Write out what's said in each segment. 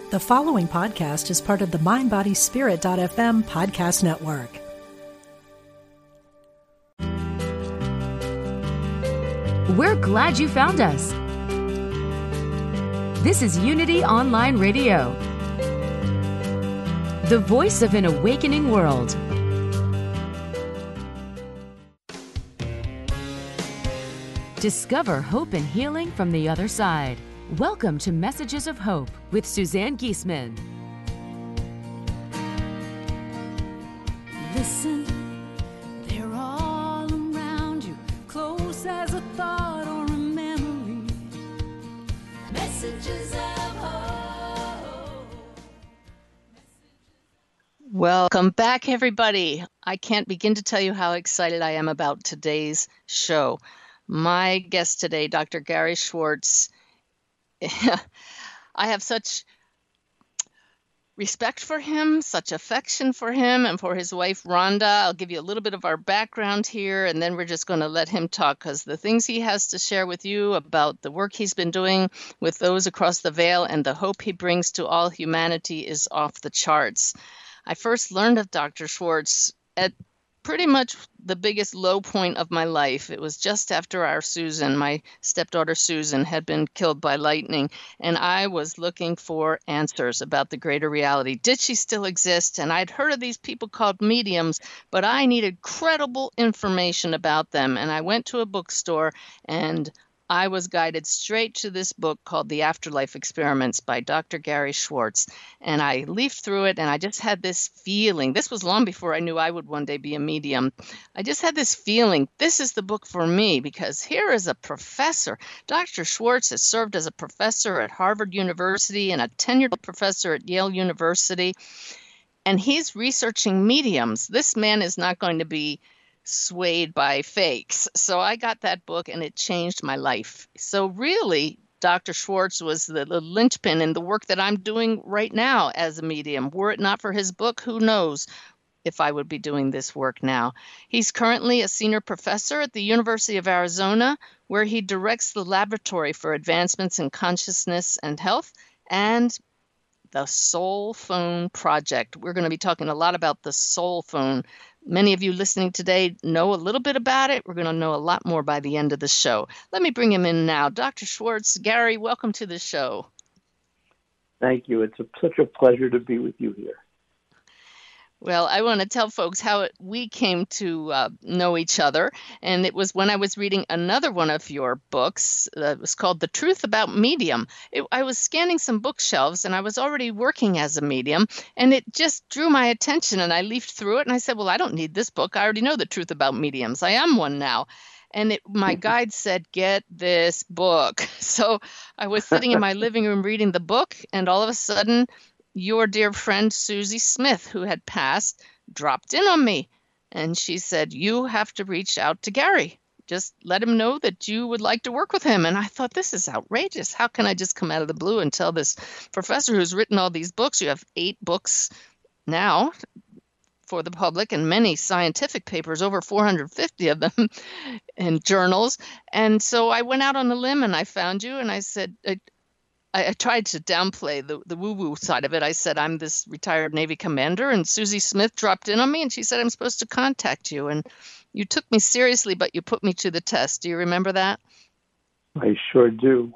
The following podcast is part of the MindBodySpirit.fm podcast network. We're glad you found us. This is Unity Online Radio, the voice of an awakening world. Discover hope and healing from the other side. Welcome to Messages of Hope with Suzanne Giesemann. Listen, they're all around you, close as a thought or a memory. Messages of Hope. Welcome back, everybody. I can't begin to tell you how excited I am about today's show. My guest today, Dr. Gary Schwartz. I have such respect for him, such affection for him, and for his wife, Rhonda. I'll give you a little bit of our background here, and then we're just going to let him talk, because the things he has to share with you about the work he's been doing with those across the veil and the hope he brings to all humanity is off the charts. I first learned of Dr. Schwartz at pretty much the biggest low point of my life. It was just after our Susan, my stepdaughter Susan, had been killed by lightning, and I was looking for answers about the greater reality. Did she still exist? And I'd heard of these people called mediums, but I needed credible information about them. And I went to a bookstore, and I was guided straight to this book called The Afterlife Experiments by Dr. Gary Schwartz. And I leafed through it, and I just had this feeling. This was long before I knew I would one day be a medium. I just had this feeling, this is the book for me, because here is a professor. Dr. Schwartz has served as a professor at Harvard University and a tenured professor at Yale University. And he's researching mediums. This man is not going to be swayed by fakes. So I got that book, and it changed my life. So really, Dr. Schwartz was the linchpin in the work that I'm doing right now as a medium. Were it not for his book, who knows if I would be doing this work now. He's currently a senior professor at the University of Arizona, where he directs the Laboratory for Advancements in Consciousness and Health and the Soul Phone Project. We're going to be talking a lot about the Soul Phone. Many of you listening today know a little bit about it. We're going to know a lot more by the end of the show. Let me bring him in now. Dr. Schwartz, Gary, welcome to the show. Thank you. It's such a pleasure to be with you here. Well, I want to tell folks how we came to know each other, and it was when I was reading another one of your books. It was called The Truth About Medium. I was scanning some bookshelves, and I was already working as a medium, and it just drew my attention, and I leafed through it, and I said, well, I don't need this book. I already know the truth about mediums. I am one now. And my guide said, get this book. So I was sitting in my living room reading the book, and all of a sudden, your dear friend Susie Smith, who had passed, dropped in on me. And she said, you have to reach out to Gary. Just let him know that you would like to work with him. And I thought, this is outrageous. How can I just come out of the blue and tell this professor who's written all these books? You have 8 books now for the public and many scientific papers, over 450 of them in journals. And so I went out on a limb and I found you, and I said, I tried to downplay the woo-woo side of it. I said, I'm this retired Navy commander, and Susie Smith dropped in on me, and she said, I'm supposed to contact you. And you took me seriously, but you put me to the test. Do you remember that? I sure do.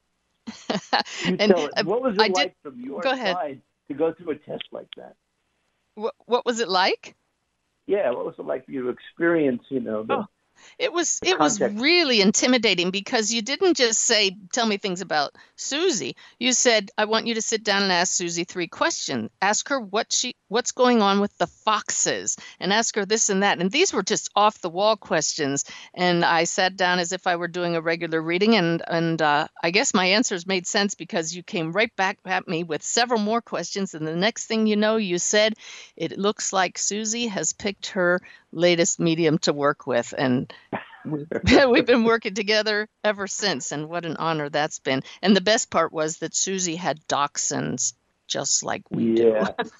And tell it. What was it like from your side to go through a test like that? What was it like? Yeah, what was it like for you to experience, It was really intimidating, because you didn't just say, tell me things about Susie. You said, I want you to sit down and ask Susie 3 questions. Ask her what's going on with the foxes, and ask her this and that. And these were just off the wall questions. And I sat down as if I were doing a regular reading. And I guess my answers made sense, because you came right back at me with several more questions. And the next thing you know, you said, it looks like Susie has picked her latest medium to work with. And we've been working together ever since, and what an honor that's been. And the best part was that Susie had dachshunds just like we do.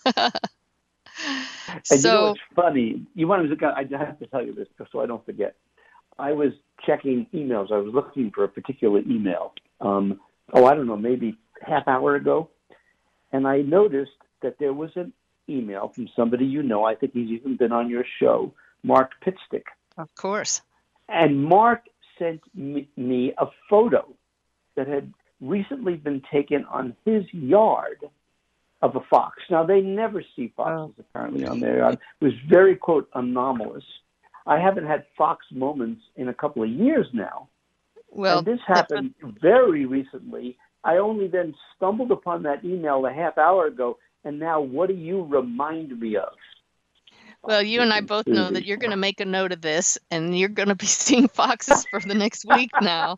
And so it's funny. I have to tell you this so I don't forget. I was checking emails. I was looking for a particular email. I don't know, maybe half hour ago. and I noticed that there was an email from somebody you know. I think he's even been on your show, Mark Pitstick. Of course. And Mark sent me a photo that had recently been taken on his yard of a fox. Now, they never see foxes apparently on their yard. It was very, quote, anomalous. I haven't had fox moments in a couple of years now. Well, and this happened very recently. I only then stumbled upon that email a half hour ago, and now what do you remind me of? Well, you and I both know that you're going to make a note of this, and you're going to be seeing foxes for the next week now.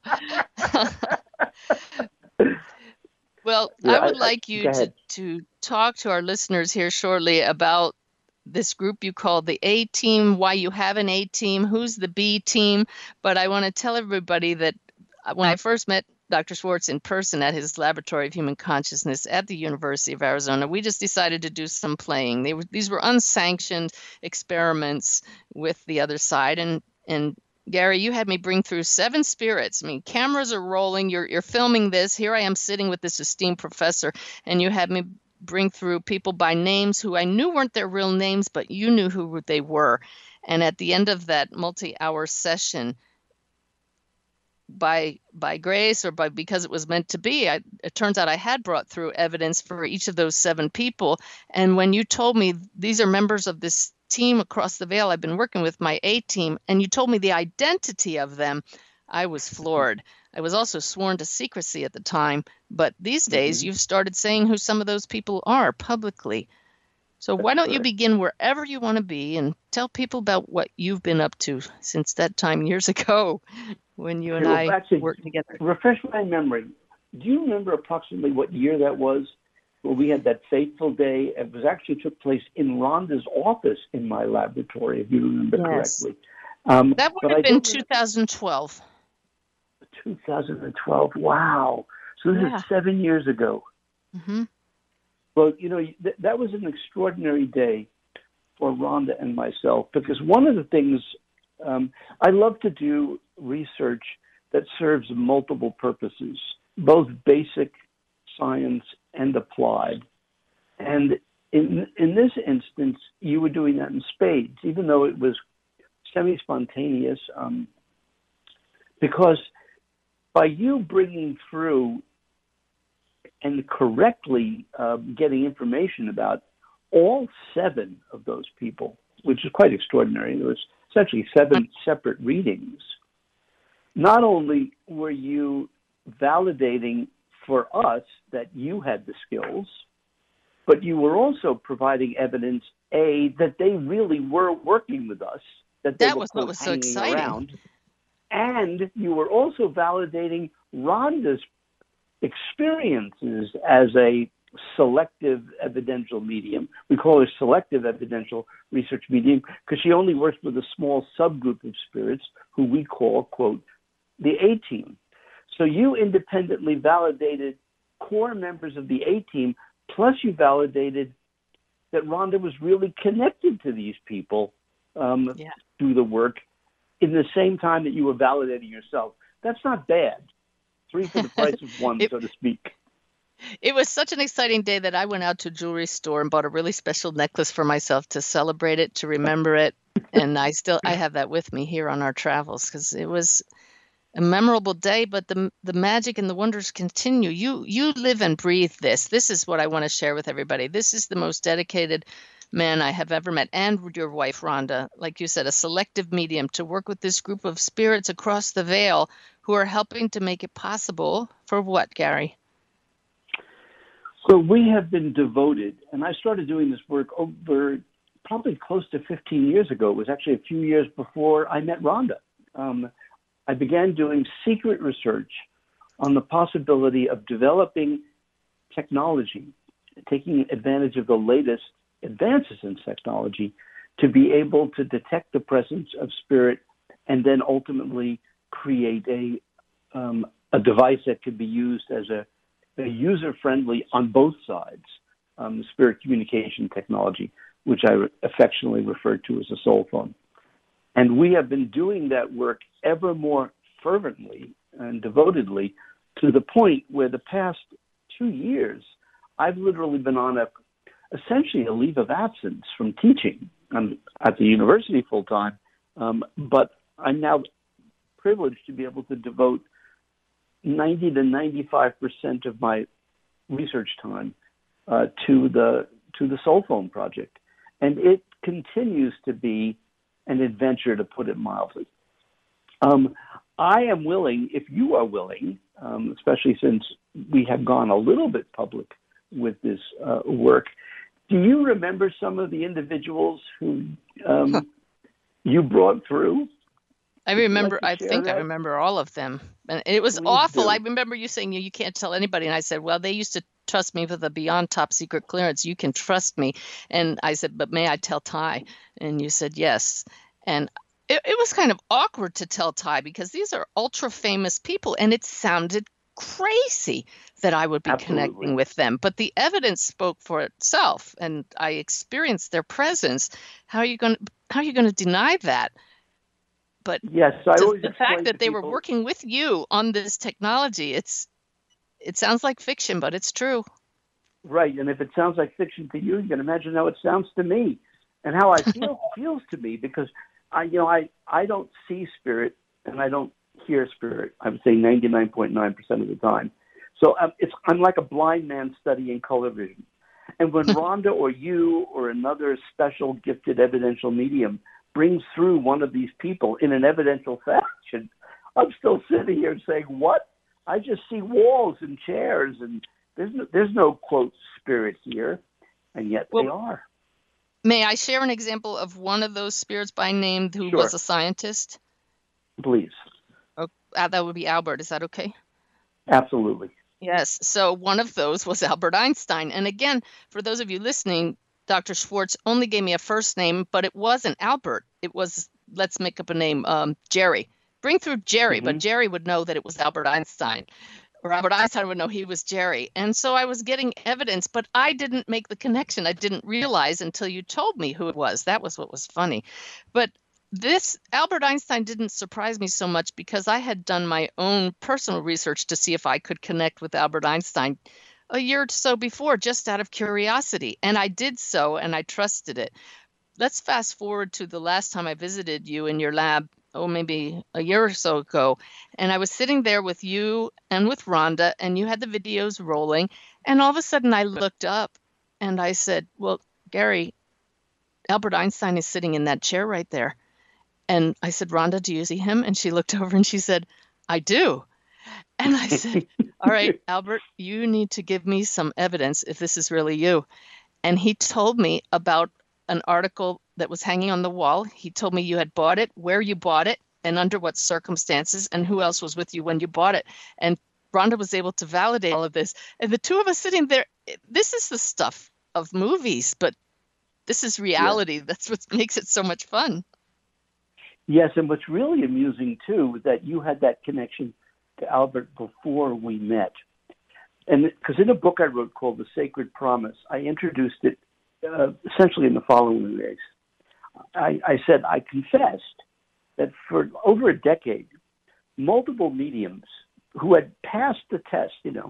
Well, I would like you to talk to our listeners here shortly about this group you call the A team, why you have an A team, who's the B team. But I want to tell everybody that when I first met Dr. Schwartz in person at his Laboratory of Human Consciousness at the University of Arizona, we just decided to do some playing. These were unsanctioned experiments with the other side. And Gary, you had me bring through 7 spirits. I mean, cameras are rolling. You're filming this. Here I am sitting with this esteemed professor, and you had me bring through people by names who I knew weren't their real names, but you knew who they were. And at the end of that multi-hour session, by grace or because it was meant to be, it turns out I had brought through evidence for each of those 7 people. And when you told me these are members of this team across the veil I've been working with, my A team, and you told me the identity of them, I was floored. I was also sworn to secrecy at the time, but these days you've started saying who some of those people are publicly. So why don't you begin wherever you want to be and tell people about what you've been up to since that time years ago when you and I worked together. Refresh my memory. Do you remember approximately what year that was? Where we had that fateful day. It was actually took place in Rhonda's office in my laboratory, if you remember correctly. That would have been 2012. 2012. Wow. So this is 7 years ago. Mm-hmm. Well, you know, that was an extraordinary day for Rhonda and myself, because one of the things I love to do research that serves multiple purposes, both basic science and applied. And in this instance, you were doing that in spades, even though it was semi-spontaneous, because by you bringing through and correctly getting information about all 7 of those people, which is quite extraordinary. There was essentially 7 separate readings. Not only were you validating for us that you had the skills, but you were also providing evidence, that they really were working with us, that they were what was so exciting. Around. And you were also validating Rhonda's experiences as a selective evidential medium. We call her selective evidential research medium because she only works with a small subgroup of spirits who we call, quote, the A team. So you independently validated core members of the A team, plus you validated that Rhonda was really connected to these people through the work in the same time that you were validating yourself. That's not bad. 3 for the price of 1, so to speak. It was such an exciting day that I went out to a jewelry store and bought a really special necklace for myself to celebrate it, to remember it. And I have that with me here on our travels because it was a memorable day, but the magic and the wonders continue. You live and breathe this. This is what I want to share with everybody. This is the most dedicated man I have ever met, and your wife, Rhonda, like you said, a selective medium to work with this group of spirits across the veil who are helping to make it possible for what, Gary? So we have been devoted, and I started doing this work over probably close to 15 years ago. It was actually a few years before I met Rhonda. I began doing secret research on the possibility of developing technology, taking advantage of the latest advances in technology to be able to detect the presence of spirit and then ultimately create a device that could be used as a user-friendly on both sides spirit communication technology, which I affectionately refer to as a soul phone. And we have been doing that work ever more fervently and devotedly to the point where the past 2 years I've literally been on essentially a leave of absence from teaching. I'm at the university full time, but I'm now privileged to be able to devote 90 to 95% of my research time to the Soul Phone project, and it continues to be an adventure, to put it mildly. I am willing, if you are willing, especially since we have gone a little bit public with this work. Do you remember some of the individuals who you brought through? I remember. Like I think that? I remember all of them, and it was Please awful. do. I remember you saying you can't tell anybody, and I said, well, they used to trust me for the beyond top secret clearance. You can trust me, and I said, but may I tell Ty? And you said yes, and it was kind of awkward to tell Ty because these are ultra famous people, and it sounded crazy that I would be Absolutely. connecting with them. But the evidence spoke for itself, and I experienced their presence. How are you going to deny that? But Yes, I always the explain fact to that they were people- working with you on this technology, it sounds like fiction, but it's true. Right, and if it sounds like fiction to you can imagine how it sounds to me, and how I feels to me, because I don't see spirit and I don't hear spirit. I would say 99.9% of the time. So I'm like a blind man studying color vision. And when Rhonda or you or another special gifted evidential medium brings through one of these people in an evidential fashion, I'm still sitting here saying, what? I just see walls and chairs, and there's no quote spirit here, and yet they are. May I share an example of one of those spirits by name who Sure. was a scientist? Please. Oh, that would be Albert. Is that okay? Absolutely. Yes. So one of those was Albert Einstein. And again, for those of you listening, Dr. Schwartz only gave me a first name, but it wasn't Albert. It was, let's make up a name, Jerry. Bring through Jerry, but Jerry would know that it was Albert Einstein. Or Albert Einstein would know he was Jerry. And so I was getting evidence, but I didn't make the connection. I didn't realize until you told me who it was. That was what was funny. But this Albert Einstein didn't surprise me so much because I had done my own personal research to see if I could connect with Albert Einstein a year or so before, just out of curiosity. And I did so, and I trusted it. Let's fast forward to the last time I visited you in your lab, maybe a year or so ago. And I was sitting there with you and with Rhonda, and you had the videos rolling. And all of a sudden I looked up and I said, well, Gary, Albert Einstein is sitting in that chair right there. And I said, Rhonda, do you see him? And she looked over and she said, I do. And I said, all right, Albert, you need to give me some evidence if this is really you. And he told me about an article that was hanging on the wall. He told me you had bought it, where you bought it, and under what circumstances, and who else was with you when you bought it. And Rhonda was able to validate all of this. And the two of us sitting there, this is the stuff of movies, but this is reality. Yeah. That's what makes it so much fun. Yes, and what's really amusing, too, was that you had that connection to Albert before we met. And because in a book I wrote called The Sacred Promise, I introduced it essentially in the following ways. I said, I confessed that for over a decade, multiple mediums who had passed the test,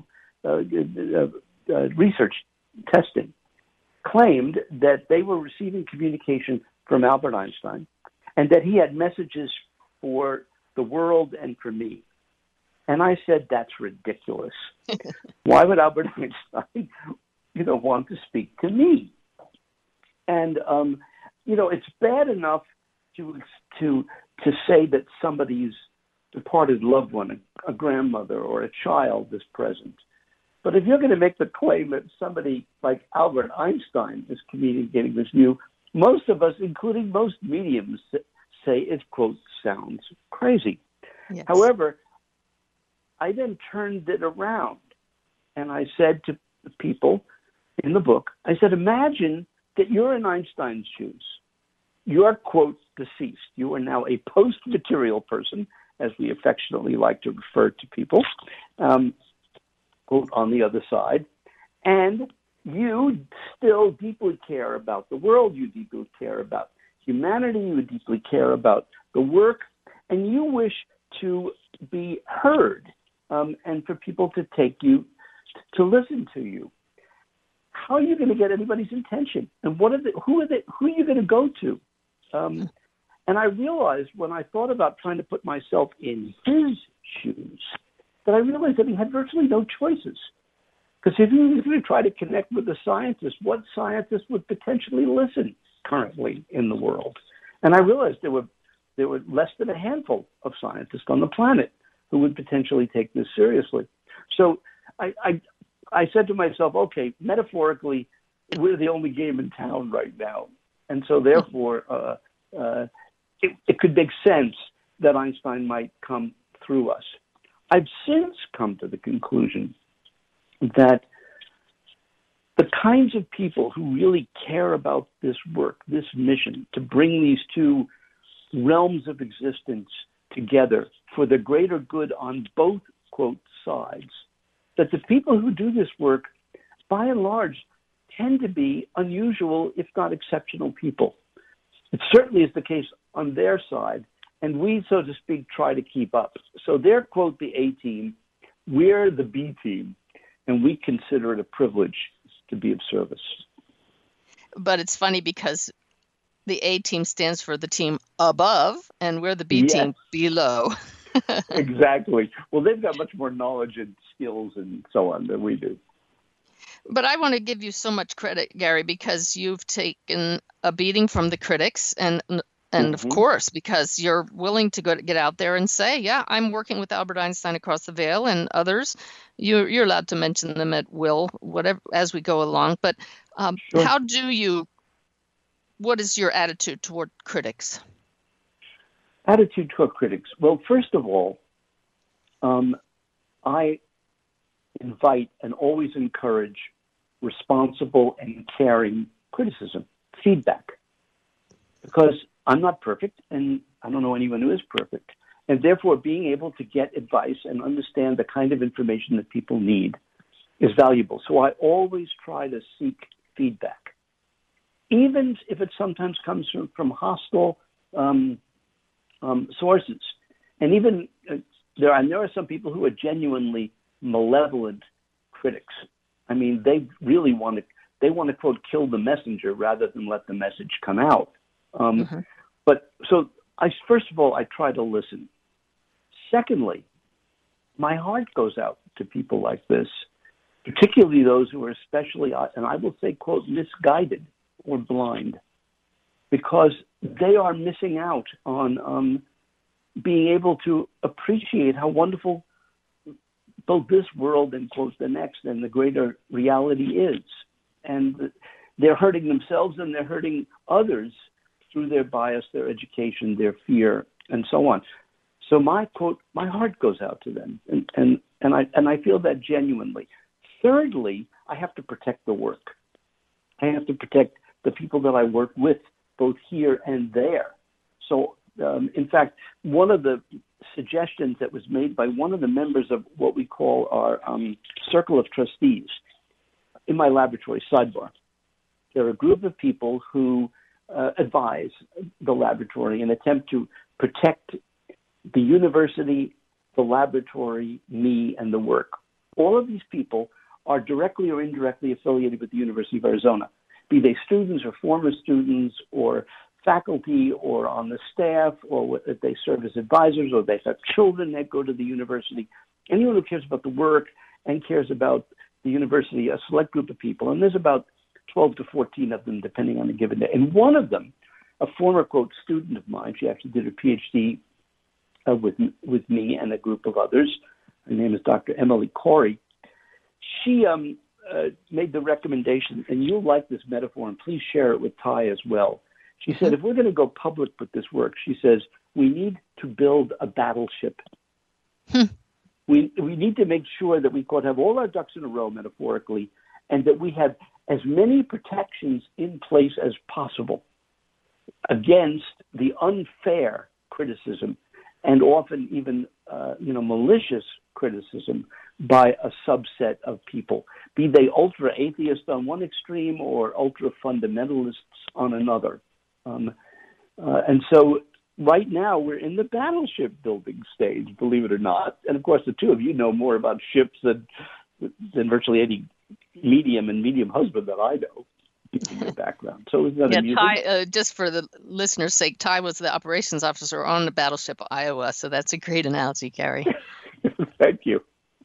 research testing, claimed that they were receiving communication from Albert Einstein and that he had messages for the world and for me. And I said, that's ridiculous. Why would Albert Einstein, want to speak to me? And, it's bad enough to say that somebody's departed loved one, a grandmother or a child is present. But if you're going to make the claim that somebody like Albert Einstein is communicating with you, most of us, including most mediums, say it, quote, sounds crazy. Yes. However, I then turned it around and I said to the people in the book, I said, imagine that you're in Einstein's shoes. You're, quote, deceased. You are now a post-material person, as we affectionately like to refer to people, quote, on the other side. And you still deeply care about the world. You deeply care about humanity. You deeply care about the work. And you wish to be heard and for people to take you, to listen to you. how are you going to get anybody's attention? And who are you going to go to? And I realized when I thought about trying to put myself in his shoes, that I realized that he had virtually no choices. Because if he was going to try to connect with a scientist, what scientist would potentially listen currently in the world? And I realized there were less than a handful of scientists on the planet who would potentially take this seriously. So I said to myself, okay, metaphorically, we're the only game in town right now. And so therefore, it could make sense that Einstein might come through us. I've since come to the conclusion that the kinds of people who really care about this work, this mission, to bring these two realms of existence together for the greater good on both, quote, sides, that the people who do this work, by and large, tend to be unusual, if not exceptional people. It certainly is the case on their side, and we, so to speak, try to keep up. So they're, quote, the A team, we're the B team, and we consider it a privilege to be of service. But it's funny because the A team stands for the team above, and we're the B team below. Exactly. Well, they've got much more knowledge and skills and so on than we do. But I want to give you so much credit, Gary, because you've taken a beating from the critics, and of course, because you're willing to get out there and say, yeah, I'm working with Albert Einstein across the veil and others. You're allowed to mention them at will, whatever, as we go along. But sure. What is your attitude toward critics? Attitude toward critics. Well, first of all, I invite and always encourage responsible and caring criticism, feedback, because I'm not perfect, and I don't know anyone who is perfect. And therefore, being able to get advice and understand the kind of information that people need is valuable. So I always try to seek feedback, even if it sometimes comes from hostile sources. And even there are some people who are genuinely malevolent critics. I mean, they really want to quote, kill the messenger rather than let the message come out. But so first of all, I try to listen. Secondly, my heart goes out to people like this, particularly those who are especially, and I will say, quote, misguided or blind, because they are missing out on being able to appreciate how wonderful both this world and, quote, the next and the greater reality is. And they're hurting themselves and they're hurting others through their bias, their education, their fear, and so on. So my heart goes out to them, and I feel that genuinely. Thirdly, I have to protect the work. I have to protect the people that I work with, both here and there. So, in fact, one of the suggestions that was made by one of the members of what we call our Circle of Trustees in my laboratory, sidebar, there are a group of people who advise the laboratory and attempt to protect the university, the laboratory, me, and the work. All of these people are directly or indirectly affiliated with the University of Arizona, be they students or former students or faculty or on the staff, or if they serve as advisors, or they have children that go to the university. Anyone who cares about the work and cares about the university, a select group of people, and there's about 12 to 14 of them, depending on a given day. And one of them, a former, quote, student of mine, she actually did her PhD with me and a group of others. Her name is Dr. Emily Corey. She made the recommendation, and you'll like this metaphor, and please share it with Ty as well. She said, if we're going to go public with this work, she says, we need to build a battleship. We need to make sure that we could have all our ducks in a row, metaphorically, and that we have as many protections in place as possible against the unfair criticism and often even malicious criticism by a subset of people, be they ultra-atheists on one extreme or ultra-fundamentalists on another. And so right now we're in the battleship building stage, believe it or not. And of course, the two of you know more about ships than virtually medium and medium husband that I know in their background. So isn't that amusing? Ty, just for the listener's sake, Ty was the operations officer on the battleship Iowa, so that's a great analogy, Gary. Thank you.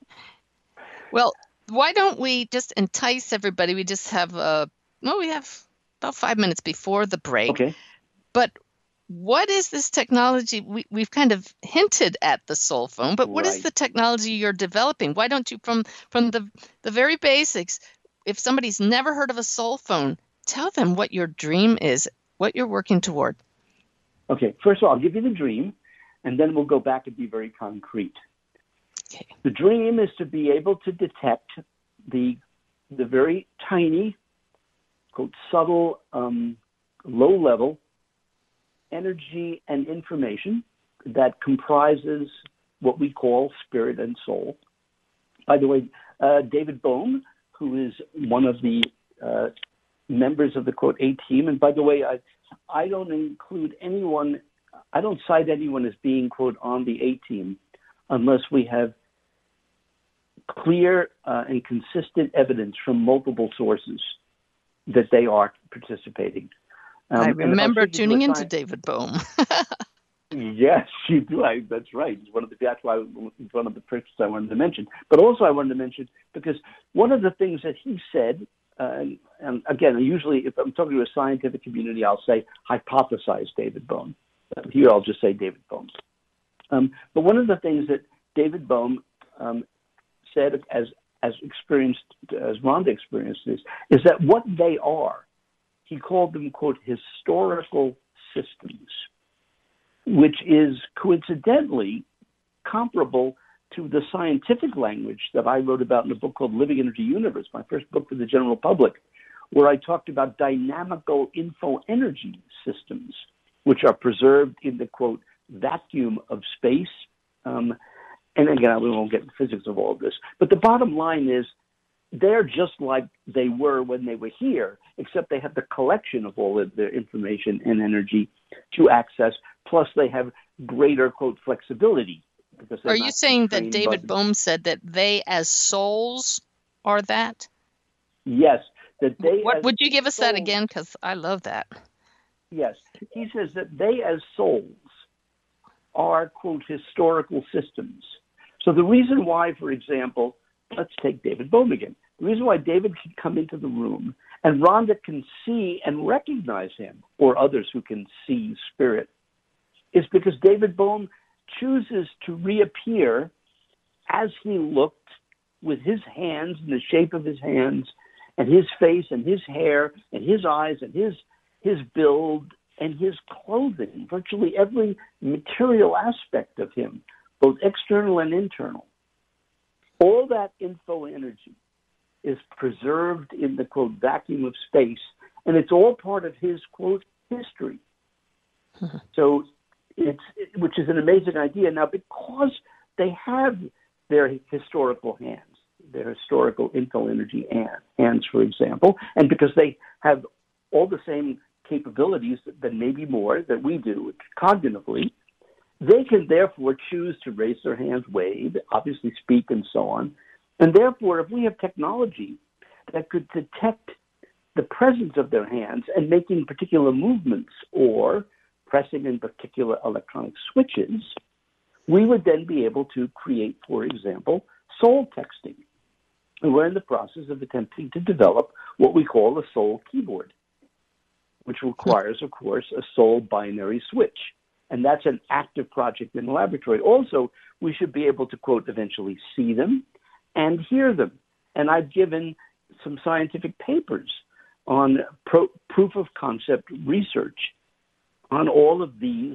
Well, why don't we just entice everybody? We just have, we have about 5 minutes before the break. Okay. But what is this technology? We've kind of hinted at the soul phone, but what is the technology you're developing? Why don't you, from the very basics, if somebody's never heard of a soul phone, tell them what your dream is, what you're working toward. Okay. First of all, I'll give you the dream, and then we'll go back and be very concrete. Okay. The dream is to be able to detect the very tiny, quote, subtle, low-level energy and information that comprises what we call spirit and soul. By the way, David Bohm, who is one of the members of the, quote, A-team, and by the way, I don't include anyone, I don't cite anyone as being, quote, on the A-team unless we have clear and consistent evidence from multiple sources that they are participating. I remember tuning into David Bohm. Yes, you do. That's right. It's that's why it's one of the persons I wanted to mention. But also I wanted to mention because one of the things that he said, and again, usually if I'm talking to a scientific community, I'll say hypothesize David Bohm. Here I'll just say David Bohm. But one of the things that David Bohm said as Rhonda experienced this, is that what they are, he called them, quote, historical systems, which is coincidentally comparable to the scientific language that I wrote about in a book called Living Energy Universe, my first book for the general public, where I talked about dynamical info energy systems, which are preserved in the, quote, vacuum of space. And again, we won't get into physics of all of this. But the bottom line is they're just like they were when they were here, except they have the collection of all of their information and energy to access, plus they have greater, quote, flexibility. Are you saying that David Bohm said that they as souls are that? Yes. That they. What would you give us that again? Because I love that. Yes. He says that they as souls are, quote, historical systems. So the reason why, for example, let's take David Bohm again. The reason why David can come into the room and Rhonda can see and recognize him, or others who can see spirit, is because David Bohm chooses to reappear as he looked with his hands and the shape of his hands and his face and his hair and his eyes and his build and his clothing, virtually every material aspect of him, both external and internal. All that info energy is preserved in the, quote, vacuum of space, and it's all part of his, quote, history. So which is an amazing idea. Now, because they have their historical hands, their historical info energy hands, for example, and because they have all the same capabilities that maybe more that we do cognitively, they can therefore choose to raise their hands, wave, obviously speak, and so on. And therefore, if we have technology that could detect the presence of their hands and making particular movements or pressing in particular electronic switches, we would then be able to create, for example, soul texting. And we're in the process of attempting to develop what we call a soul keyboard, which requires, of course, a soul binary switch. And that's an active project in the laboratory. Also, we should be able to, quote, eventually see them and hear them. And I've given some scientific papers on proof of concept research on all of these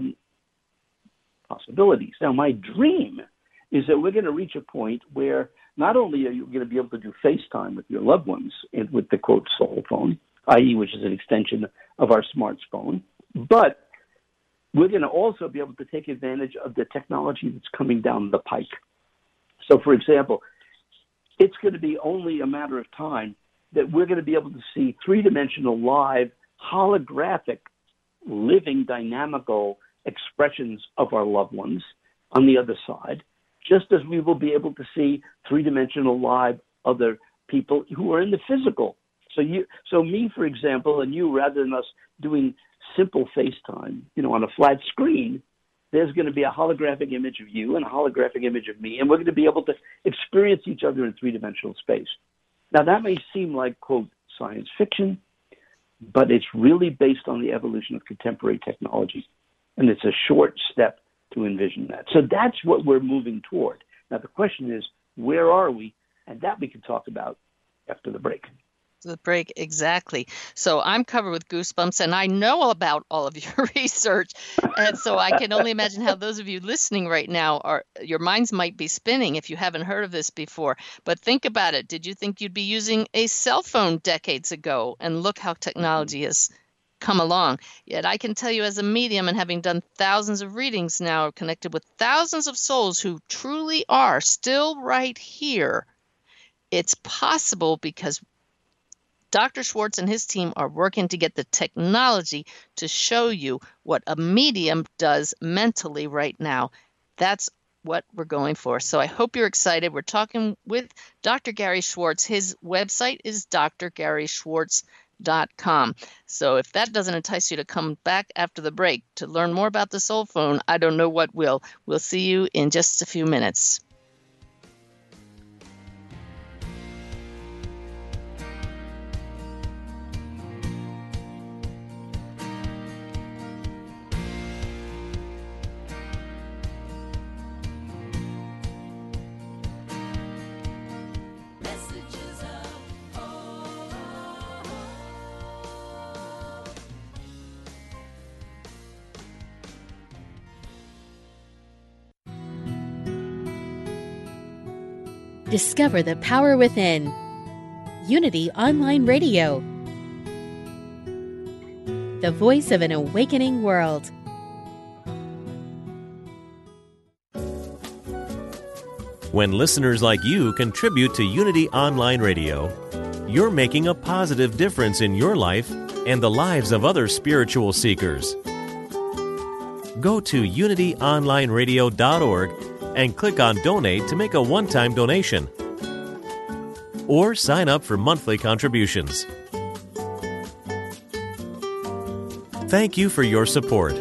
possibilities. Now, my dream is that we're going to reach a point where not only are you going to be able to do FaceTime with your loved ones and with the, quote, soul phone, i.e., which is an extension of our smartphone, but we're going to also be able to take advantage of the technology that's coming down the pike. So, for example, it's going to be only a matter of time that we're going to be able to see three-dimensional, live, holographic, living, dynamical expressions of our loved ones on the other side, just as we will be able to see three-dimensional, live, other people who are in the physical. So me, for example, and you, rather than us doing simple FaceTime, on a flat screen, there's going to be a holographic image of you and a holographic image of me, and we're going to be able to experience each other in three-dimensional space. Now, that may seem like, quote, science fiction, but it's really based on the evolution of contemporary technology, and it's a short step to envision that. So that's what we're moving toward. Now, the question is, where are we? And that we can talk about after the break. The break, exactly. So I'm covered with goosebumps, and I know about all of your research, and so I can only imagine how those of you listening right now your minds might be spinning if you haven't heard of this before. But think about it. Did you think you'd be using a cell phone decades ago? And look how technology has come along. Yet I can tell you, as a medium and having done thousands of readings now, connected with thousands of souls who truly are still right here, it's possible because Dr. Schwartz and his team are working to get the technology to show you what a medium does mentally right now. That's what we're going for. So I hope you're excited. We're talking with Dr. Gary Schwartz. His website is drgaryschwartz.com. So if that doesn't entice you to come back after the break to learn more about the soul phone, I don't know what will. We'll see you in just a few minutes. Discover the power within. Unity Online Radio. The voice of an awakening world. When listeners like you contribute to Unity Online Radio, you're making a positive difference in your life and the lives of other spiritual seekers. Go to unityonlineradio.org and click on Donate to make a one-time donation. Or sign up for monthly contributions. Thank you for your support.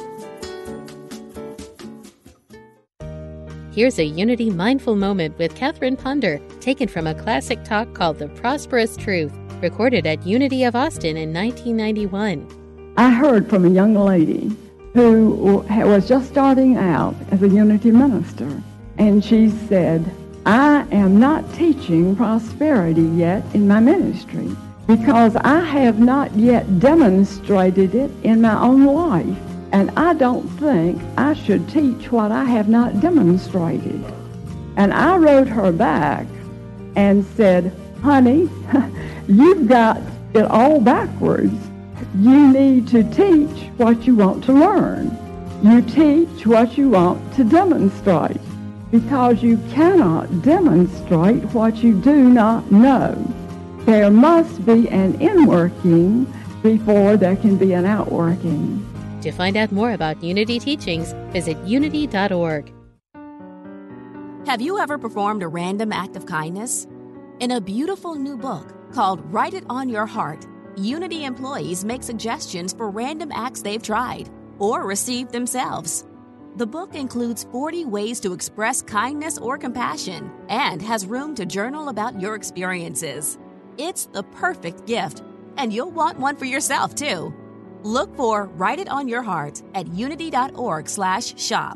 Here's a Unity Mindful Moment with Catherine Ponder, taken from a classic talk called The Prosperous Truth, recorded at Unity of Austin in 1991. I heard from a young lady who was just starting out as a Unity minister, and she said, I am not teaching prosperity yet in my ministry because I have not yet demonstrated it in my own life, and I don't think I should teach what I have not demonstrated. And I wrote her back and said, honey, you've got it all backwards. You need to teach what you want to learn. You teach what you want to demonstrate, because you cannot demonstrate what you do not know. There must be an inworking before there can be an outworking. To find out more about Unity teachings, visit unity.org. Have you ever performed a random act of kindness? In a beautiful new book called Write It on Your Heart, Unity employees make suggestions for random acts they've tried or received themselves. The book includes 40 ways to express kindness or compassion and has room to journal about your experiences. It's the perfect gift, and you'll want one for yourself, too. Look for Write It on Your Heart at unity.org/shop.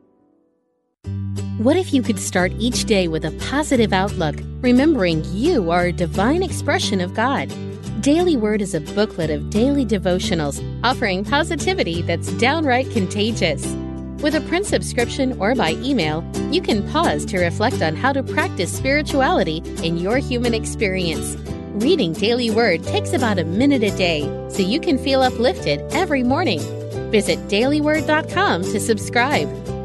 What if you could start each day with a positive outlook, remembering you are a divine expression of God? Daily Word is a booklet of daily devotionals offering positivity that's downright contagious. With a print subscription or by email, you can pause to reflect on how to practice spirituality in your human experience. Reading Daily Word takes about a minute a day, so you can feel uplifted every morning. Visit dailyword.com to subscribe.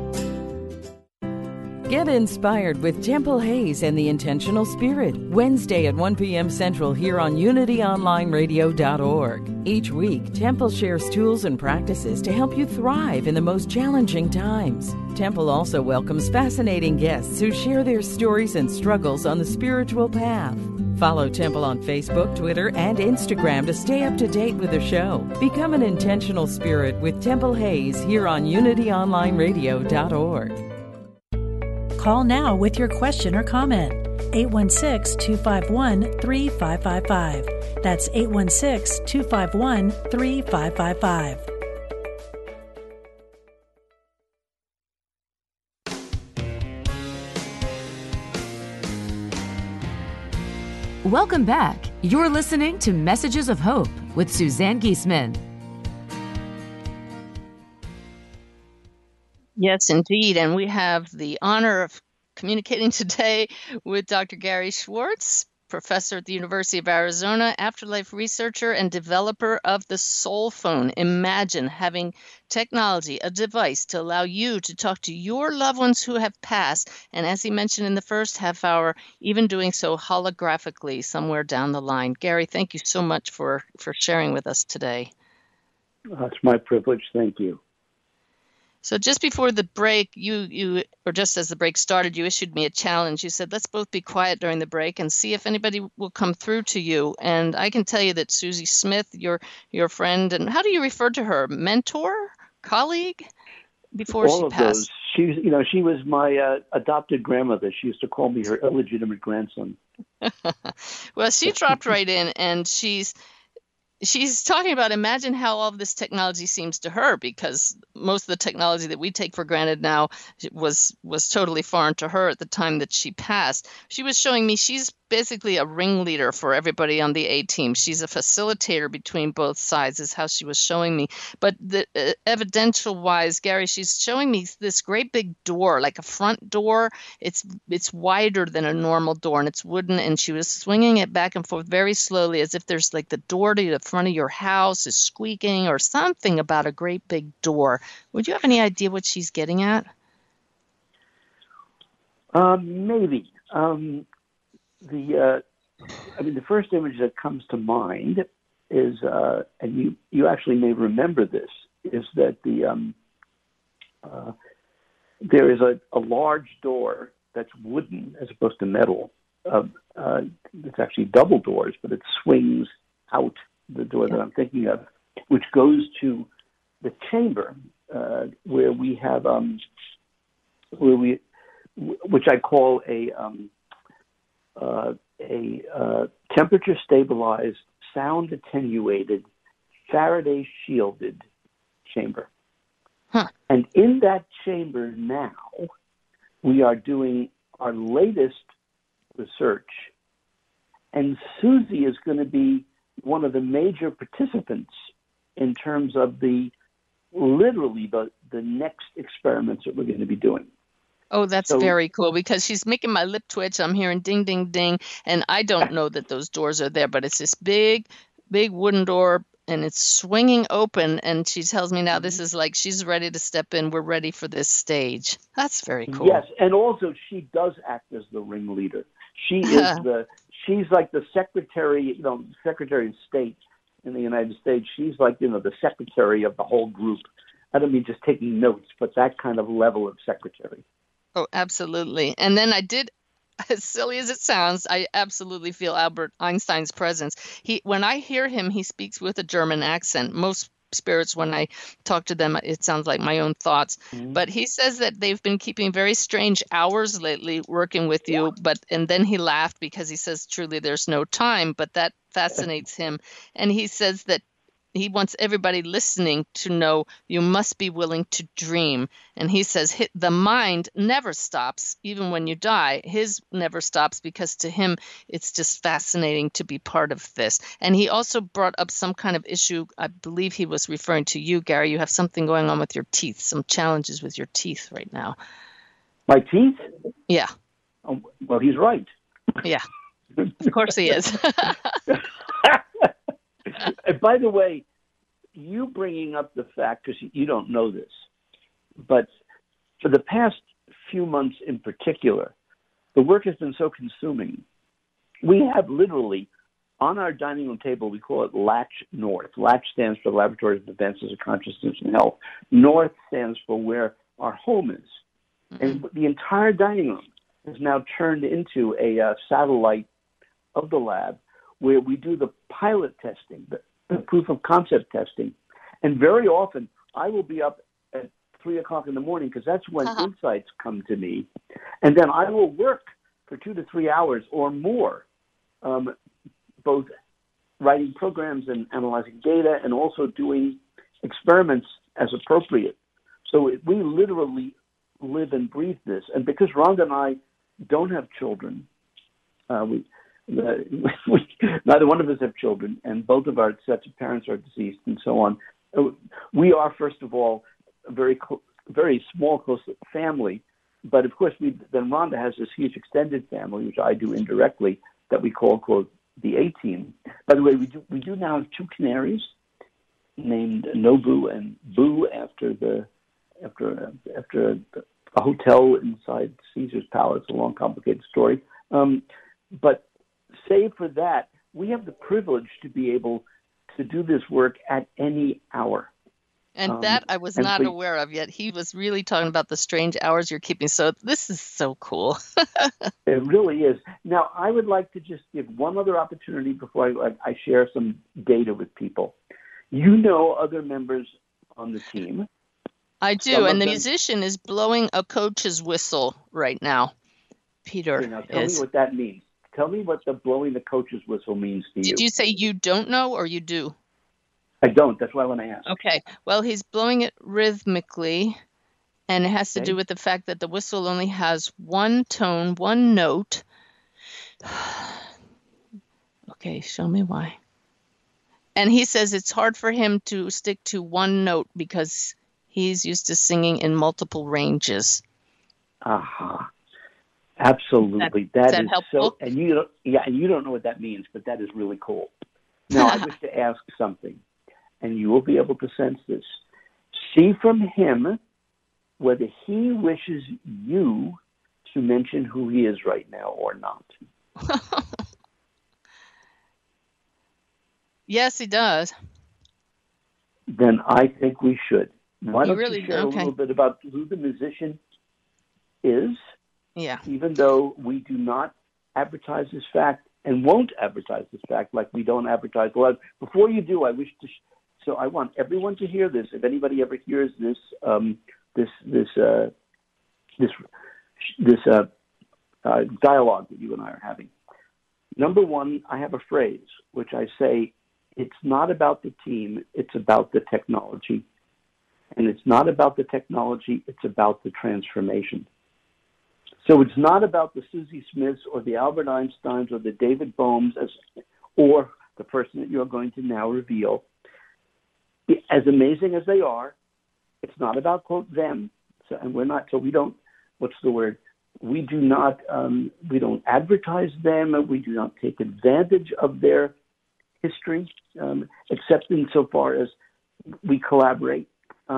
Get inspired with Temple Hayes and the Intentional Spirit, Wednesday at 1 p.m. Central here on UnityOnlineRadio.org. Each week, Temple shares tools and practices to help you thrive in the most challenging times. Temple also welcomes fascinating guests who share their stories and struggles on the spiritual path. Follow Temple on Facebook, Twitter, and Instagram to stay up to date with the show. Become an intentional spirit with Temple Hayes here on UnityOnlineRadio.org. Call now with your question or comment. 816-251-3555. That's 816-251-3555. Welcome back. You're listening to Messages of Hope with Suzanne Giesemann. Yes, indeed. And we have the honor of communicating today with Dr. Gary Schwartz, professor at the University of Arizona, afterlife researcher and developer of the Soul Phone. Imagine having technology, a device to allow you to talk to your loved ones who have passed, and as he mentioned in the first half hour, even doing so holographically somewhere down the line. Gary, thank you so much for sharing with us today. It's my privilege. Thank you. So just before the break, you or just as the break started, you issued me a challenge. You said, let's both be quiet during the break and see if anybody will come through to you. And I can tell you that Susie Smith, your friend, and how do you refer to her? Mentor? Colleague? Before all she of passed? Those. She was my adopted grandmother. She used to call me her illegitimate grandson. Well, she dropped right in, and she's talking about, imagine how all of this technology seems to her, because most of the technology that we take for granted now was totally foreign to her at the time that she passed. She was showing me she's basically a ringleader for everybody on the A team. She's a facilitator between both sides, is how she was showing me. But the evidential wise, Gary, she's showing me this great big door, like a front door. It's wider than a normal door, and it's wooden, and she was swinging it back and forth very slowly, as if there's like the door to the front of your house is squeaking or something about a great big door. Would you have any idea what she's getting at? Maybe. The first image that comes to mind is, and you actually may remember this, is that there is a large door that's wooden as opposed to metal. It's actually double doors, but it swings out, the door that I'm thinking of, which goes to the chamber where we have which I call a temperature stabilized, sound attenuated, Faraday shielded chamber. Huh. And in that chamber now, we are doing our latest research, and Susie is going to be one of the major participants in terms of literally the next experiments that we're going to be doing. Oh, that's very cool, because she's making my lip twitch. I'm hearing ding, ding, ding, and I don't know that those doors are there, but it's this big, big wooden door, and it's swinging open, and she tells me now this is like she's ready to step in. We're ready for this stage. That's very cool. Yes, and also she does act as the ringleader. She is she's like the secretary, Secretary of State in the United States. She's like, the secretary of the whole group. I don't mean just taking notes, but that kind of level of secretary. Oh, absolutely. And then I did, as silly as it sounds, I absolutely feel Albert Einstein's presence. When I hear him, he speaks with a German accent. Most spirits, when I talk to them, it sounds like my own thoughts. Mm-hmm. But he says that they've been keeping very strange hours lately working with you. And then he laughed because he says, truly, there's no time. But that fascinates him. And he says that he wants everybody listening to know you must be willing to dream. And he says the mind never stops, even when you die. His never stops, because to him, it's just fascinating to be part of this. And he also brought up some kind of issue. I believe he was referring to you, Gary. You have something going on with your teeth, some challenges with your teeth right now. My teeth? Yeah. Oh, well, he's right. Yeah. Of course he is. By the way, you bringing up the fact, because you don't know this, but for the past few months in particular, the work has been so consuming. We have literally on our dining room table, we call it Latch North. Latch stands for Laboratory of Advances of Consciousness and Health. North stands for where our home is. Mm-hmm. And the entire dining room is now turned into a satellite of the lab where we do the pilot testing, the proof of concept testing. And very often I will be up at 3 o'clock in the morning because that's when insights come to me. And then I will work for 2 to 3 hours or more, both writing programs and analyzing data and also doing experiments as appropriate. So we literally live and breathe this. And because Rhonda and I don't have children, neither one of us have children, and both of our sets of parents are deceased and so on. We are, first of all, a very small, close family. But, of course, then Rhonda has this huge extended family, which I do indirectly, that we call, quote, the A-Team. By the way, we do now have 2 canaries named Nobu and Boo after a hotel inside Caesar's Palace, a long, complicated story. But save for that, we have the privilege to be able to do this work at any hour. And that I was not aware of yet. He was really talking about the strange hours you're keeping. So this is so cool. It really is. Now, I would like to just give one other opportunity before I share some data with people. You know other members on the team. I do, and the musician is blowing a coach's whistle right now. Peter okay, now tell me what that means. Tell me what the blowing the coach's whistle means to you. Did you say you don't know or you do? I don't. That's why I want to ask. Okay. Well, he's blowing it rhythmically, and it has to do with the fact that the whistle only has one tone, one note. Okay, show me why. And he says it's hard for him to stick to one note because he's used to singing in multiple ranges. Aha. Absolutely. That is helpful? So, and you don't know what that means, but that is really cool. Now, I wish to ask something, and you will be able to sense this. See from him whether he wishes you to mention who he is right now or not. Yes, he does. Then I think we should. Why don't you share a little bit about who the musician is? Yeah. Even though we do not advertise this fact and won't advertise this fact like we don't advertise a lot. Before you do, I wish to. So I want everyone to hear this. If anybody ever hears this, dialogue that you and I are having. Number one, I have a phrase which I say, it's not about the team, it's about the technology. And it's not about the technology, it's about the transformation. So it's not about the Susie Smiths or the Albert Einsteins or the David Bohms or the person that you're going to now reveal. As amazing as they are, it's not about, quote, them. So, and we're not, so we don't, what's the word? We do not, we don't advertise them. We do not take advantage of their history, except insofar as we collaborate.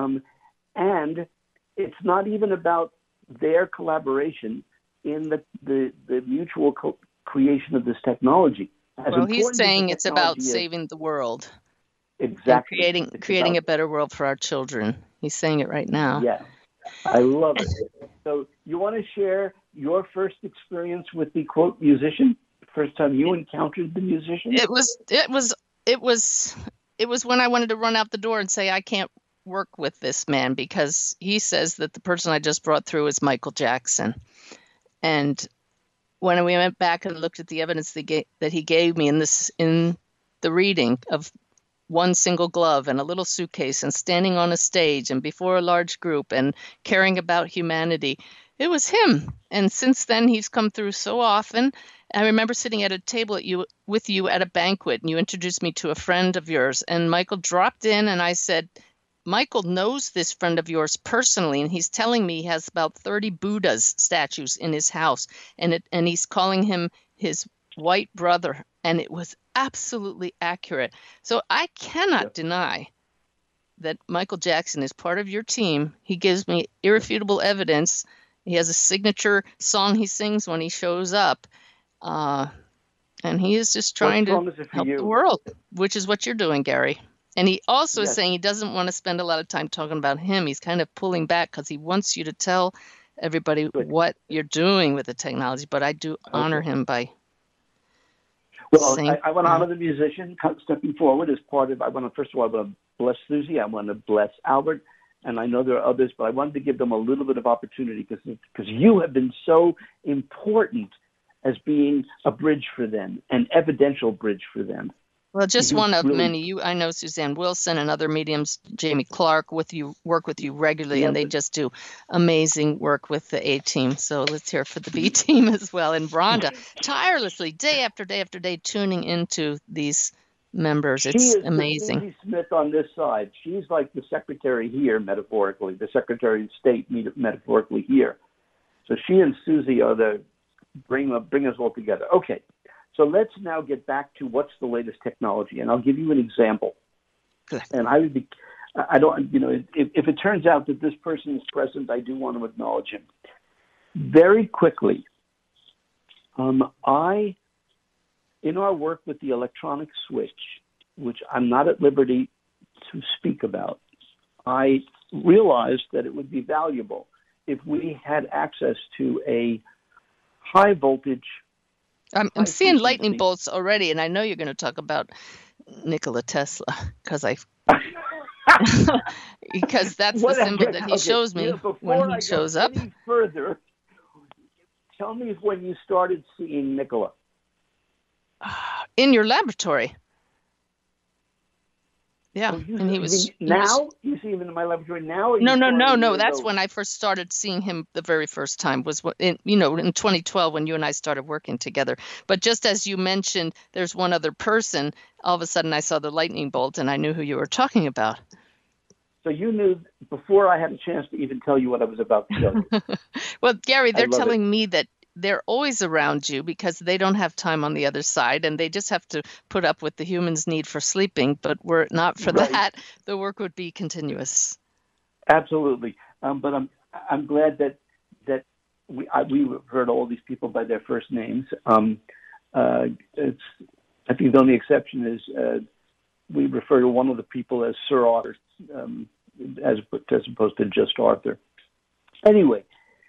And it's not even about their collaboration in the mutual creation of this technology. Well, he's saying it's about saving the world. Exactly. And creating a better world for our children. He's saying it right now. Yeah. I love it. So you want to share your first experience with the, quote, musician? First time you encountered the musician? It was when I wanted to run out the door and say, I can't work with this man because he says that the person I just brought through is Michael Jackson. And when we went back and looked at the evidence that he gave me in the reading of one single glove and a little suitcase and standing on a stage and before a large group and caring about humanity, it was him. And since then, he's come through so often. I remember sitting at a table with you at a banquet, and you introduced me to a friend of yours. And Michael dropped in, and I said, Michael knows this friend of yours personally, and he's telling me he has about 30 Buddhas statues in his house, and he's calling him his white brother. And it was absolutely accurate. So I cannot deny that Michael Jackson is part of your team. He gives me irrefutable evidence. He has a signature song he sings when he shows up. And he is just trying to help the world, which is what you're doing, Gary. And he also is saying he doesn't want to spend a lot of time talking about him. He's kind of pulling back because he wants you to tell everybody what you're doing with the technology. But I do honor him by Well, I want to honor the musician stepping forward as part of. First of all, I want to bless Susie. I want to bless Albert, and I know there are others, but I wanted to give them a little bit of opportunity because you have been so important as being a bridge for them, an evidential bridge for them. Well, just one of many. I know Suzanne Wilson and other mediums, Jamie Clark, work with you regularly, and they just do amazing work with the A team. So let's hear for the B team as well. And Rhonda, tirelessly, day after day after day, tuning into these members. It's amazing. Susie Smith on this side. She's like the secretary here, metaphorically, the Secretary of State, metaphorically here. So she and Susie are the bring us all together. Okay. So let's now get back to what's the latest technology, and I'll give you an example. Good. And if it turns out that this person is present, I do want to acknowledge him. Very quickly, in our work with the electronic switch, which I'm not at liberty to speak about, I realized that it would be valuable if we had access to a high voltage. I'm seeing lightning bolts already, and I know you're going to talk about Nikola Tesla because that's the symbol that he shows me when he shows up. Any further, tell me when you started seeing Nikola. In your laboratory. Yeah, and you see him in my laboratory now? No. That's when I first started seeing him the very first time. Was in 2012 when you and I started working together. But just as you mentioned, there's one other person. All of a sudden, I saw the lightning bolt, and I knew who you were talking about. So you knew before I had a chance to even tell you what I was about to tell you. Well, Gary, they're telling me that they're always around you because they don't have time on the other side, and they just have to put up with the human's need for sleeping. But were it not for that, the work would be continuous. Absolutely. But I'm glad that we refer to all these people by their first names. I think the only exception is we refer to one of the people as Sir Arthur, as opposed to just Arthur. Anyway,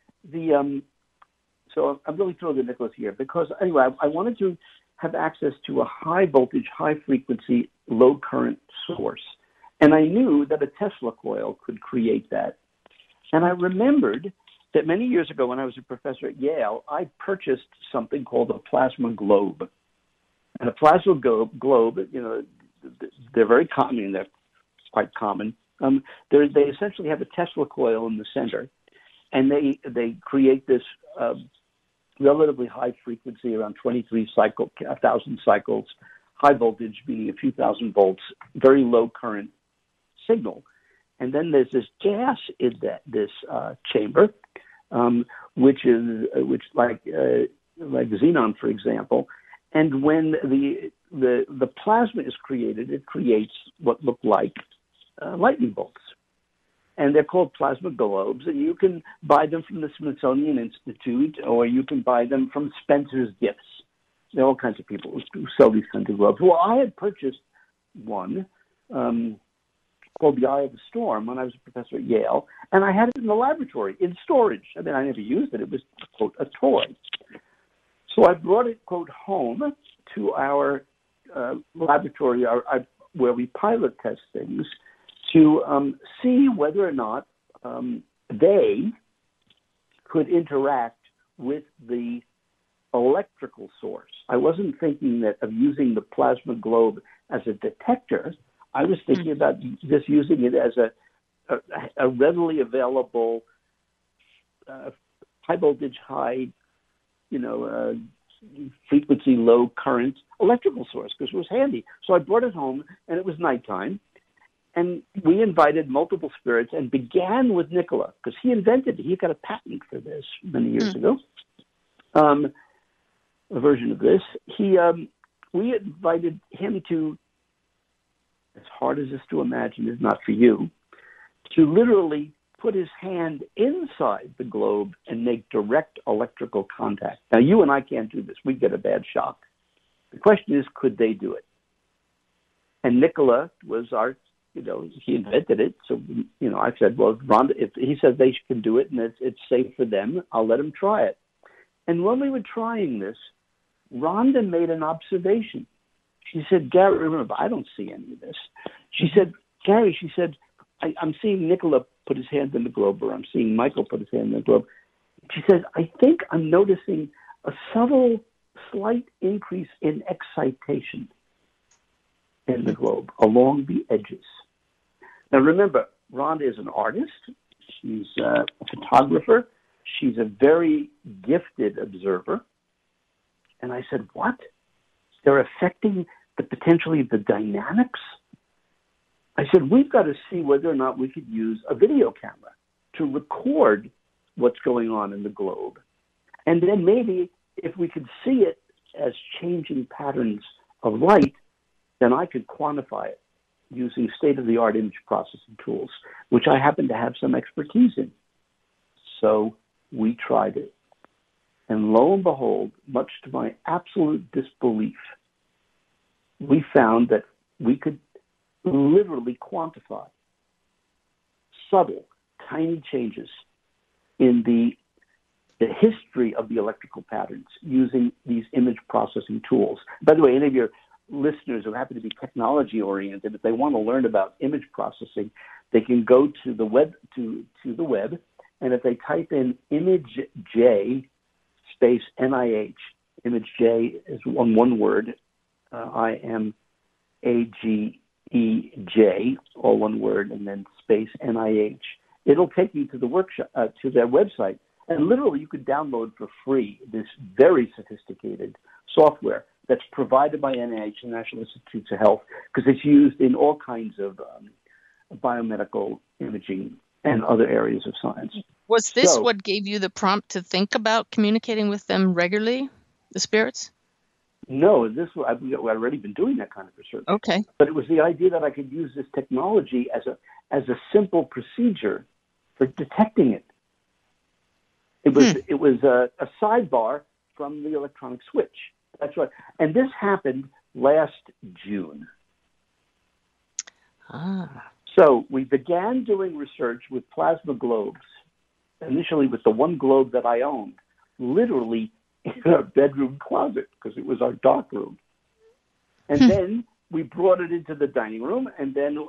so I'm really thrilled at Nicholas here because, anyway, I wanted to have access to a high voltage, high frequency, low current source. And I knew that a Tesla coil could create that. And I remembered that many years ago when I was a professor at Yale, I purchased something called a plasma globe. And a plasma globe, they're very common, they're quite common. They essentially have a Tesla coil in the center, and they create this relatively high frequency, around 1,000 cycles, high voltage meaning a few thousand volts, very low current signal. And then there's this gas in this chamber, which like xenon, for example. And when the plasma is created, it creates what look like lightning bolts. And they're called plasma globes, and you can buy them from the Smithsonian Institute, or you can buy them from Spencer's Gifts. There are all kinds of people who sell these kinds of globes. Well, I had purchased one called the Eye of the Storm when I was a professor at Yale, and I had it in the laboratory in storage. I mean, I never used it. It was, quote, a toy. So I brought it, quote, home to our laboratory where we pilot test things, to see whether or not they could interact with the electrical source. I wasn't thinking of using the plasma globe as a detector. I was thinking about just using it as a readily available high voltage, high frequency, low current electrical source because it was handy. So I brought it home, and it was nighttime. And we invited multiple spirits and began with Nikola because he invented it. He got a patent for this many years ago, a version of this. We invited him to, as hard as this to imagine is not for you, to literally put his hand inside the globe and make direct electrical contact. Now, you and I can't do this. We'd get a bad shock. The question is, could they do it? And Nikola was he invented it. So, I said, well, Rhonda, if he says they can do it and it's safe for them, I'll let them try it. And when we were trying this, Rhonda made an observation. She said, Gary, remember, I don't see any of this. She said, Gary, she said, I'm seeing Nicola put his hand in the globe, or I'm seeing Michael put his hand in the globe. She says, I think I'm noticing a subtle, slight increase in excitation in the globe along the edges. Now, remember, Rhonda is an artist. She's a photographer. She's a very gifted observer. And I said, what? They're affecting potentially the dynamics? I said, we've got to see whether or not we could use a video camera to record what's going on in the globe. And then maybe if we could see it as changing patterns of light, then I could quantify it using state-of-the-art image processing tools, which I happen to have some expertise in. So we tried it. And lo and behold, much to my absolute disbelief, we found that we could literally quantify subtle, tiny changes in the history of the electrical patterns using these image processing tools. By the way, any of your listeners who happen to be technology oriented, if they want to learn about image processing, they can go to the web and if they type in ImageJ space NIH, ImageJ is one word, IMAGEJ, all one word, and then space NIH. It'll take you to the workshop, to their website, and literally you could download for free this very sophisticated software that's provided by NIH, the National Institutes of Health, because it's used in all kinds of biomedical imaging and other areas of science. Was this what gave you the prompt to think about communicating with them regularly, the spirits? No, I'd already been doing that kind of research. Okay. But it was the idea that I could use this technology as a simple procedure for detecting it. It was a sidebar from the electronic switch. That's right. And this happened last June. So we began doing research with plasma globes, initially with the one globe that I owned, literally in our bedroom closet because it was our dark room. And then we brought it into the dining room, and then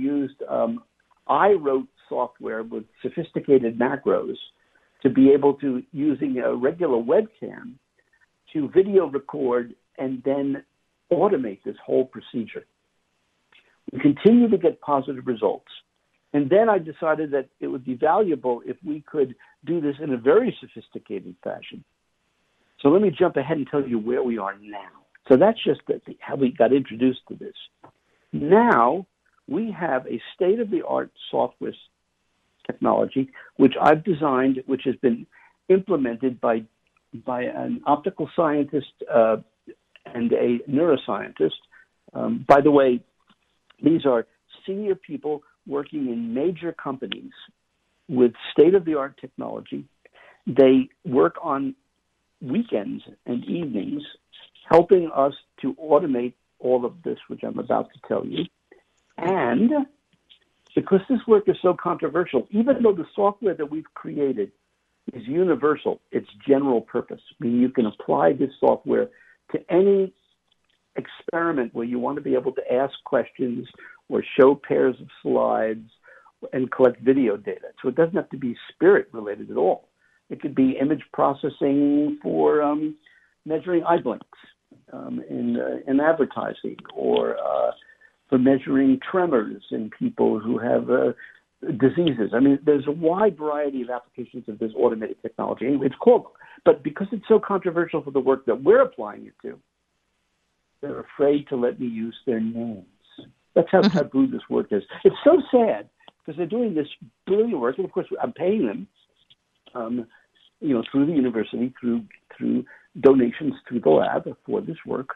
I wrote software with sophisticated macros to be able to, using a regular webcam, to video record and then automate this whole procedure. We continue to get positive results. And then I decided that it would be valuable if we could do this in a very sophisticated fashion. So let me jump ahead and tell you where we are now. So that's just how we got introduced to this. Now we have a state-of-the-art software technology, which I've designed, which has been implemented by an optical scientist and a neuroscientist. By the way, these are senior people working in major companies with state-of-the-art technology. They work on weekends and evenings, helping us to automate all of this, which I'm about to tell you. And because this work is so controversial, even though the software that we've created is universal, it's general purpose, meaning you can apply this software to any experiment where you want to be able to ask questions or show pairs of slides and collect video data. So it doesn't have to be spirit related at all. It could be image processing for measuring eye blinks in advertising, or for measuring tremors in people who have diseases. I mean, there's a wide variety of applications of this automated technology. Anyway, it's called, but because it's so controversial for the work that we're applying it to, they're afraid to let me use their names. That's how taboo this work is. It's so sad because they're doing this brilliant work, and of course I'm paying them, through the university, through donations through the lab for this work.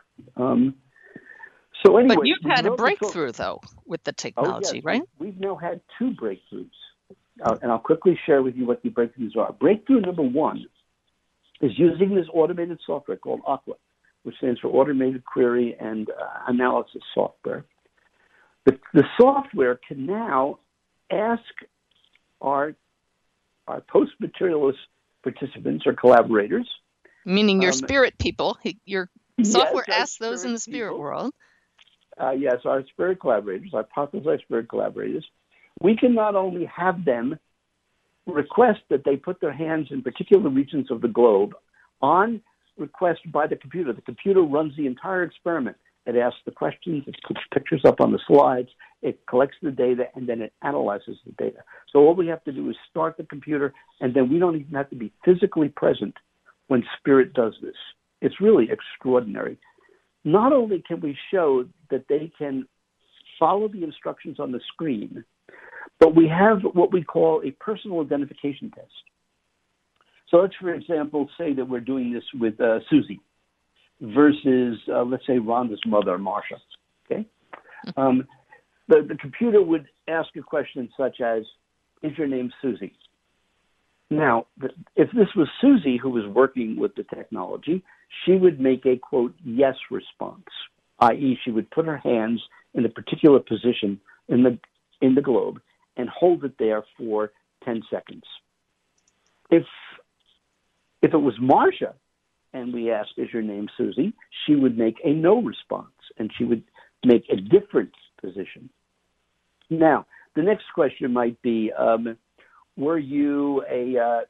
So anyway, but you've had a breakthrough though with the technology, right? We've now had 2 breakthroughs, and I'll quickly share with you what the breakthroughs are. Breakthrough number 1 is using this automated software called Aqua, which stands for Automated Query and Analysis Software. The software can now ask our post-materialist participants or collaborators, meaning your spirit people, your Software Yes, asks those in the spirit people. world. Yes, our spirit collaborators, our prophesized spirit collaborators, we can not only have them request that they put their hands in particular regions of the globe on request by the computer. The computer runs the entire experiment. It asks the questions, it puts pictures up on the slides, it collects the data, and then it analyzes the data. So all we have to do is start the computer, and then we don't even have to be physically present when spirit does this. It's really extraordinary. Not only can we show that they can follow the instructions on the screen, but we have what we call a personal identification test. So let's, for example, say that we're doing this with Susie versus, let's say, Rhonda's mother, Marcia. Okay, the computer would ask a question such as, "Is your name Susie?" Now, if this was Susie who was working with the technology, she would make a, quote, yes response, i.e. she would put her hands in a particular position in the globe and hold it there for 10 seconds. If it was Marcia and we asked, "Is your name Susie?" she would make a no response and she would make a different position. Now, the next question might be, were you a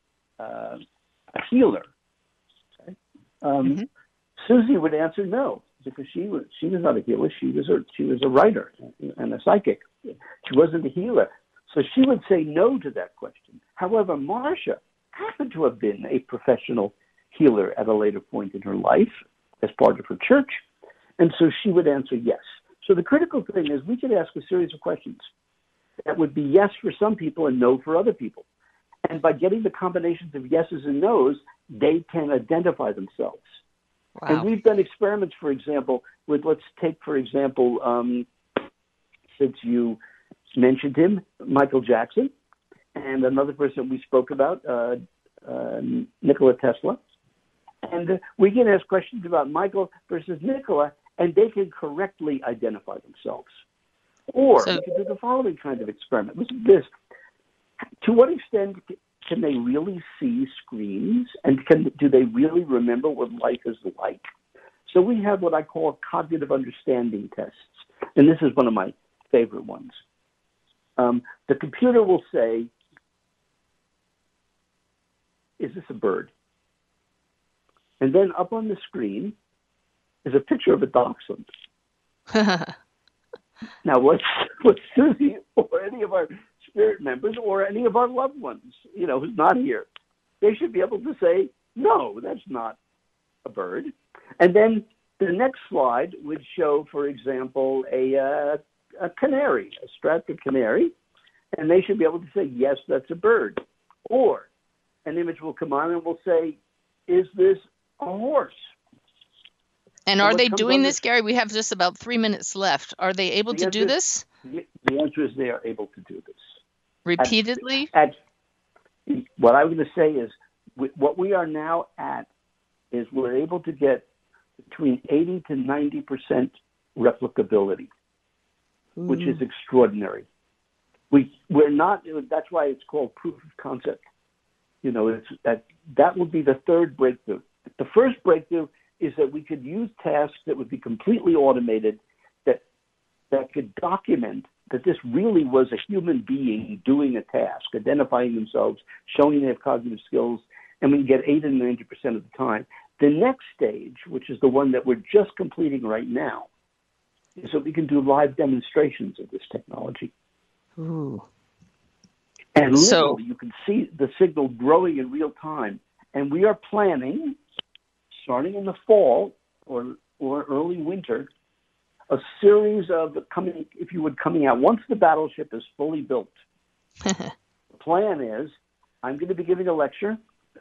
healer? Okay. Susie would answer no, because she was not a healer. She was a writer and a psychic. She wasn't a healer, so she would say no to that question. However, Marcia happened to have been a professional healer at a later point in her life as part of her church, and so she would answer yes. So the critical thing is we could ask a series of questions that would be yes for some people and no for other people. And by getting the combinations of yeses and nos, they can identify themselves. Wow. And we've done experiments, for example, with, let's take, for example, since you mentioned him, Michael Jackson, and another person we spoke about, Nikola Tesla. And we can ask questions about Michael versus Nikola, and they can correctly identify themselves. Or we can do the following kind of experiment. Listen to this. To what extent can they really see screens, and do they really remember what life is like? So we have what I call cognitive understanding tests, and this is one of my favorite ones. The computer will say, "Is this a bird?" And then up on the screen is a picture of a dachshund. Now, what Susie or any of our spirit members or any of our loved ones, who's not here, they should be able to say, "No, that's not a bird." And then the next slide would show, for example, a canary, a Stratford canary, and they should be able to say, "Yes, that's a bird." Or an image will come on and will say, "Is this a horse?" And are they doing this, Gary? We have just about 3 minutes left. Are they able to do this? The answer is they are able to do this. Repeatedly? What I'm going to say is what we are now at is we're able to get between 80 to 90% replicability, which is extraordinary. We're not. That's why it's called proof of concept. That would be the third breakthrough. The first breakthrough is that we could use tasks that would be completely automated, that could document that this really was a human being doing a task, identifying themselves, showing they have cognitive skills, and we can get 80 to 90% of the time. The next stage, which is the one that we're just completing right now, is that we can do live demonstrations of this technology. Ooh. And literally, you can see the signal growing in real time. And we are planning, starting in the fall or early winter, a series of coming out once the battleship is fully built. The plan is I'm going to be giving a lecture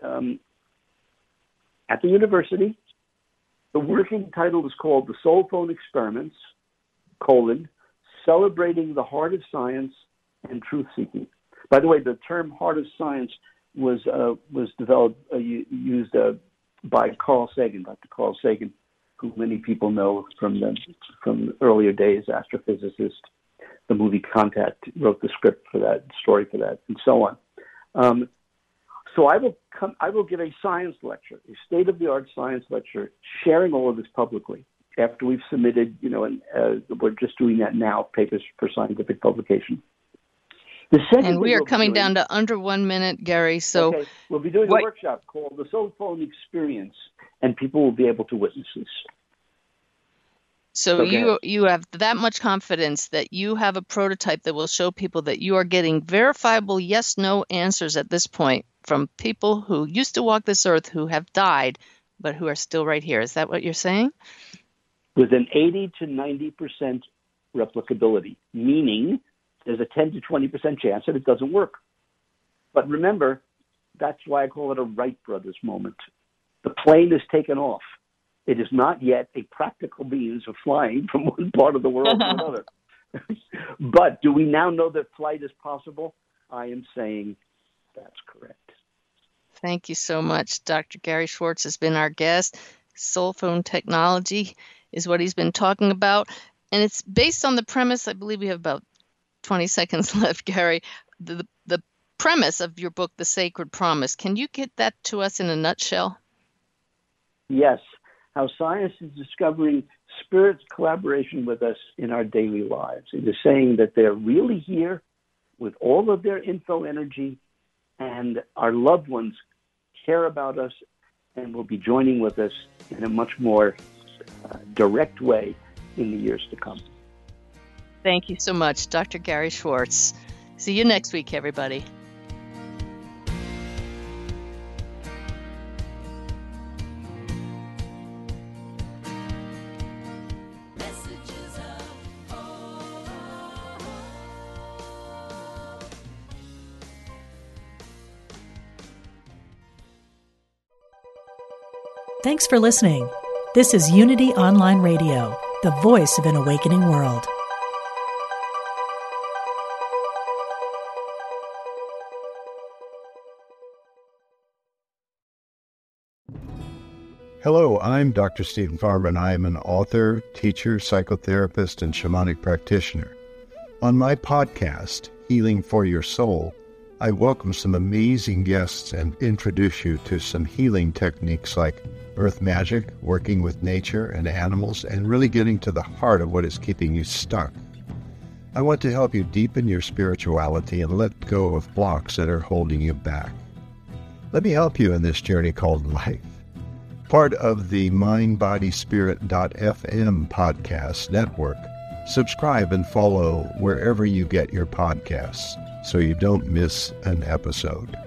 at the university. The working title is called The Soul Phone Experiments, Celebrating the Heart of Science and Truth Seeking. By the way, the term heart of science was developed, used by Carl Sagan, Dr. Carl Sagan, who many people know from earlier days, astrophysicist. The movie Contact, wrote the script for that, story for that, and so on. So I will give a science lecture, a state-of-the-art science lecture, sharing all of this publicly after we've submitted, and we're just doing that now, papers for scientific publication. And we are coming down to under 1 minute, Gary. So okay. We'll be doing a workshop called the Soul Phone Experience, and people will be able to witness this. So you have that much confidence that you have a prototype that will show people that you are getting verifiable yes/no answers at this point from people who used to walk this earth, who have died, but who are still right here. Is that what you're saying? With an 80 to 90% replicability, meaning there's a 10 to 20% chance that it doesn't work. But remember, that's why I call it a Wright brothers moment. The plane is taken off. It is not yet a practical means of flying from one part of the world to another. But do we now know that flight is possible? I am saying that's correct. Thank you so much. Dr. Gary Schwartz has been our guest. Soul phone technology is what he's been talking about. And it's based on the premise, I believe we have about 20 seconds left, Gary. The premise of your book, The Sacred Promise. Can you get that to us in a nutshell? Yes. How science is discovering Spirit's collaboration with us in our daily lives. It is saying that they're really here with all of their info energy, and our loved ones care about us and will be joining with us in a much more direct way in the years to come. Thank you so much, Dr. Gary Schwartz. See you next week, everybody. Thanks for listening. This is Unity Online Radio, the voice of an awakening world. Hello, I'm Dr. Stephen Farber, and I am an author, teacher, psychotherapist, and shamanic practitioner. On my podcast, Healing for Your Soul, I welcome some amazing guests and introduce you to some healing techniques like earth magic, working with nature and animals, and really getting to the heart of what is keeping you stuck. I want to help you deepen your spirituality and let go of blocks that are holding you back. Let me help you in this journey called life. Part of the mindbodyspirit.fm podcast network. Subscribe and follow wherever you get your podcasts so you don't miss an episode.